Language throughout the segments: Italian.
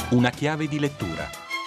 Una chiave di lettura.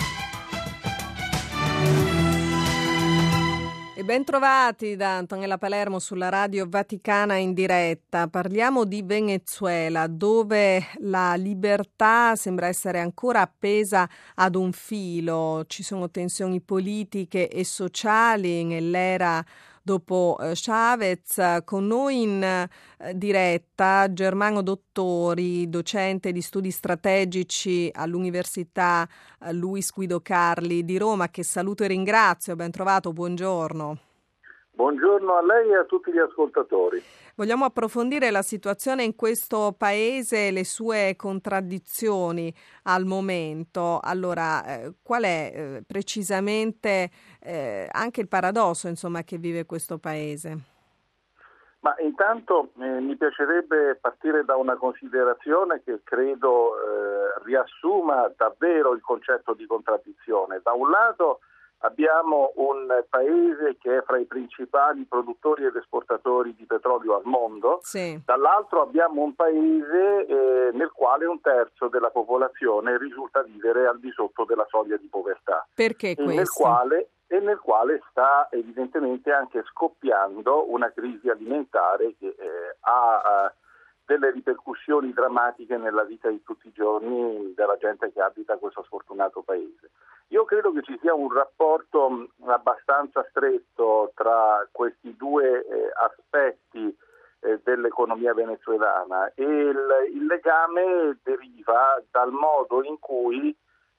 E ben trovati da Antonella Palermo sulla Radio Vaticana in diretta. Parliamo di Venezuela, dove la libertà sembra essere ancora appesa ad un filo. Ci sono tensioni politiche e sociali nell'era dopo Chavez. Con noi in diretta Germano Dottori, docente di studi strategici all'Università Luis Guido Carli di Roma, che saluto e ringrazio. Ben trovato, buongiorno. Buongiorno a lei e a tutti gli ascoltatori. Vogliamo approfondire la situazione in questo paese e le sue contraddizioni al momento. Allora, qual è precisamente anche il paradosso, insomma, che vive questo paese? Ma intanto mi piacerebbe partire da una considerazione che credo riassuma davvero il concetto di contraddizione. Da un lato abbiamo un paese che è fra i principali produttori ed esportatori di petrolio al mondo, sì. Dall'altro abbiamo un paese nel quale un terzo della popolazione risulta vivere al di sotto della soglia di povertà. Perché questo? Nel quale sta evidentemente anche scoppiando una crisi alimentare che ha delle ripercussioni drammatiche nella vita di tutti i giorni della gente che abita questo sfortunato paese. Io credo che ci sia un rapporto abbastanza stretto tra questi due aspetti dell'economia venezuelana e il legame deriva dal modo in cui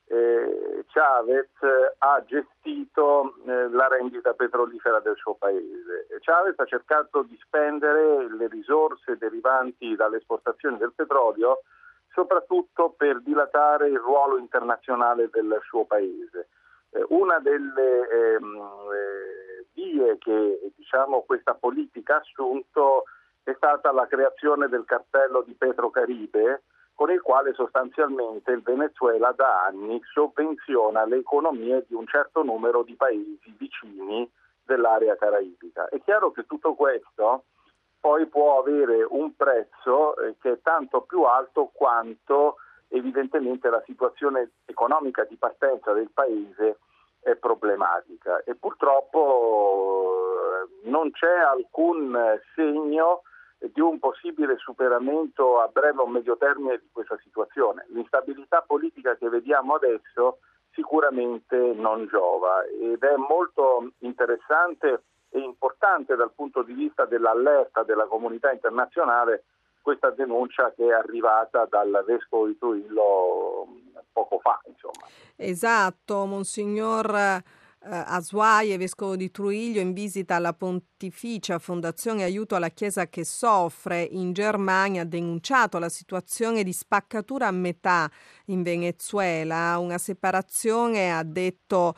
Chavez ha gestito la rendita petrolifera del suo paese. Chavez ha cercato di spendere le risorse derivanti dalle esportazioni del petrolio soprattutto per dilatare il ruolo internazionale del suo paese. Una delle vie che questa politica ha assunto è stata la creazione del cartello di Petrocaribe, con il quale sostanzialmente il Venezuela da anni sovvenziona le economie di un certo numero di paesi vicini dell'area caraibica. È chiaro che tutto questo poi può avere un prezzo che è tanto più alto quanto evidentemente la situazione economica di partenza del paese è problematica e purtroppo non c'è alcun segno di un possibile superamento a breve o medio termine di questa situazione. L'instabilità politica che vediamo adesso sicuramente non giova ed è molto interessante e importante dal punto di vista dell'allerta della comunità internazionale questa denuncia che è arrivata dal vescovo di Trujillo poco fa, insomma. Esatto, Monsignor Azuaje, vescovo di Trujillo, in visita alla Pontificia Fondazione Aiuto alla Chiesa che Soffre in Germania, ha denunciato la situazione di spaccatura a metà in Venezuela, una separazione, ha detto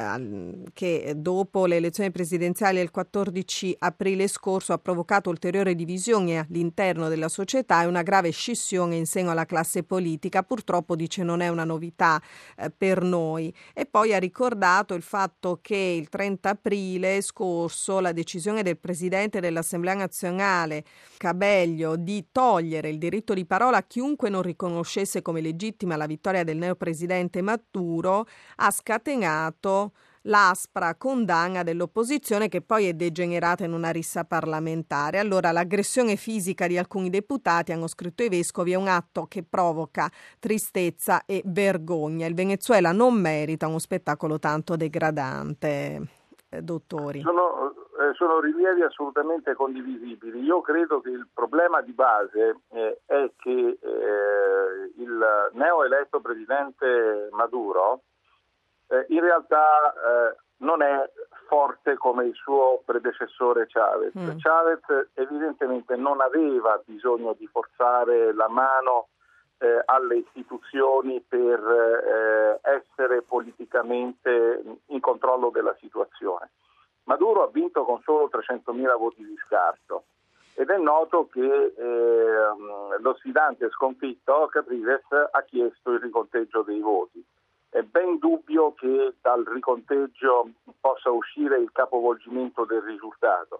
che dopo le elezioni presidenziali del 14 aprile scorso ha provocato ulteriori divisioni all'interno della società e una grave scissione in seno alla classe politica. Purtroppo, dice, non è una novità per noi. E poi ha ricordato il fatto che il 30 aprile scorso la decisione del presidente dell'Assemblea nazionale Cabello di togliere il diritto di parola a chiunque non riconoscesse come legittima la vittoria del neopresidente Maduro ha scatenato l'aspra condanna dell'opposizione, che poi è degenerata in una rissa parlamentare. Allora, l'aggressione fisica di alcuni deputati, hanno scritto i vescovi, è un atto che provoca tristezza e vergogna. Il Venezuela non merita uno spettacolo tanto degradante, dottori. Sono rilievi assolutamente condivisibili. Io credo che il problema di base è che il neoeletto presidente Maduro in realtà non è forte come il suo predecessore Chavez. Chavez evidentemente non aveva bisogno di forzare la mano alle istituzioni per essere politicamente in controllo della situazione. Maduro ha vinto con solo 300.000 voti di scarto ed è noto che lo sfidante sconfitto, Capriles, ha chiesto il riconteggio dei voti. È ben dubbio che dal riconteggio possa uscire il capovolgimento del risultato.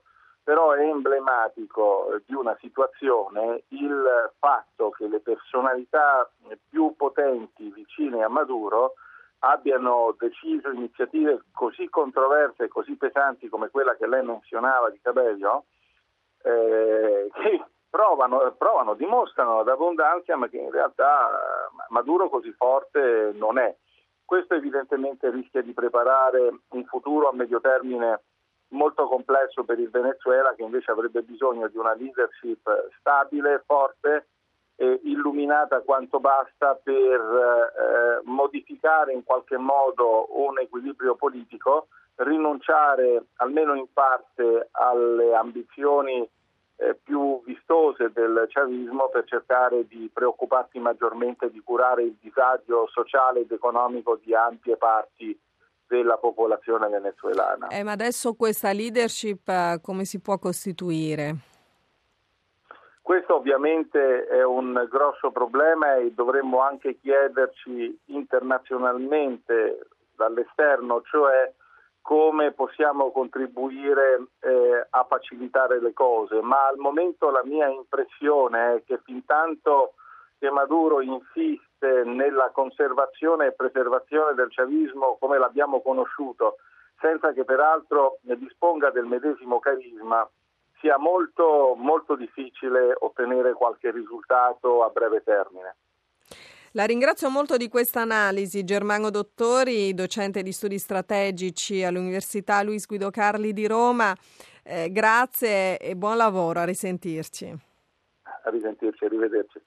però è emblematico di una situazione il fatto che le personalità più potenti vicine a Maduro abbiano deciso iniziative così controverse e così pesanti come quella che lei menzionava di Cabello, che dimostrano ad abbondanza, ma che in realtà Maduro così forte non è. Questo evidentemente rischia di preparare un futuro a medio termine molto complesso per il Venezuela, che invece avrebbe bisogno di una leadership stabile, forte e illuminata quanto basta per modificare in qualche modo un equilibrio politico, rinunciare almeno in parte alle ambizioni più vistose del chavismo per cercare di preoccuparsi maggiormente di curare il disagio sociale ed economico di ampie parti della popolazione venezuelana. Ma adesso questa leadership come si può costituire? Questo ovviamente è un grosso problema e dovremmo anche chiederci internazionalmente dall'esterno, cioè come possiamo contribuire a facilitare le cose, ma al momento la mia impressione è che fintanto che Maduro insiste nella conservazione e preservazione del chavismo come l'abbiamo conosciuto, senza che peraltro ne disponga del medesimo carisma, sia molto, molto difficile ottenere qualche risultato a breve termine. La ringrazio molto di questa analisi. Germano Dottori, docente di studi strategici all'Università Luis Guido Carli di Roma. Grazie e buon lavoro, a risentirci. A risentirci, arrivederci.